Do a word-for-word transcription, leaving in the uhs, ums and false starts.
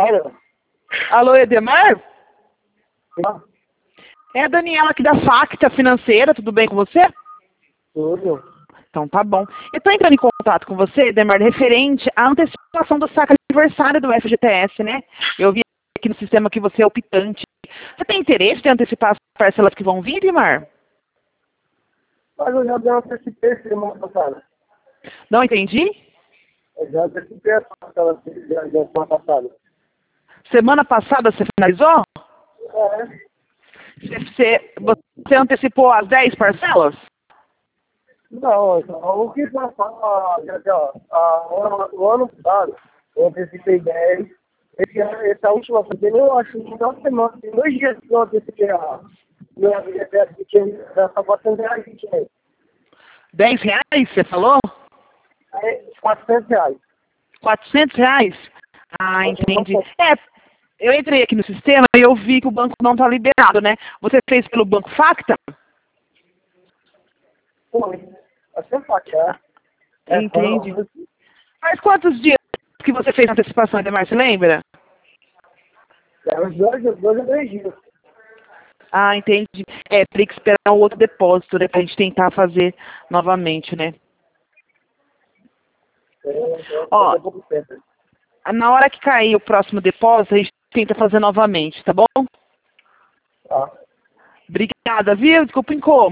Olha. Alô, Edemar? Ah, É a Daniela aqui da Facta Financeira, tudo bem com você? tudo. Então tá bom. Eu estou entrando em contato com você, Edemar, referente à antecipação do saque aniversário do F G T S, né? Eu vi aqui no sistema que você é optante. Você tem interesse em antecipar as parcelas que vão vir, Edemar? Mas eu já dei uma antecipei semana passada. Não entendi? Eu já antecipei a parcela da semana passada. Semana passada você finalizou? É. Você, você antecipou as dez parcelas? Não, o que passou, já, já, a, o ano passado, eu antecipei dez. Esse, ano- essa última semana, eu acho que uma semana, tem dois dias que eu antecipei a minha V G P S que tinha essa quatrocentos reais que tinha. dez reais, você falou? Aí, quatrocentos reais. quatrocentos reais? Ah, entendi. É, eu entrei aqui no sistema e eu vi que o banco não está liberado, né? Você fez pelo Banco Facta? Foi. Assim é fácil, é. É, Entendi. foi. Mas quantos dias que você fez a antecipação, Edemar, você lembra? É, uns dois, dois ou três dias. Ah, entendi. É, tem que esperar um outro depósito, né? Pra gente tentar fazer novamente, né? É, é, Ó, é pouco tempo. na hora que cair o próximo depósito, a gente tenta fazer novamente, tá bom? Tá. Obrigada, viu? Desculpa o incômodo.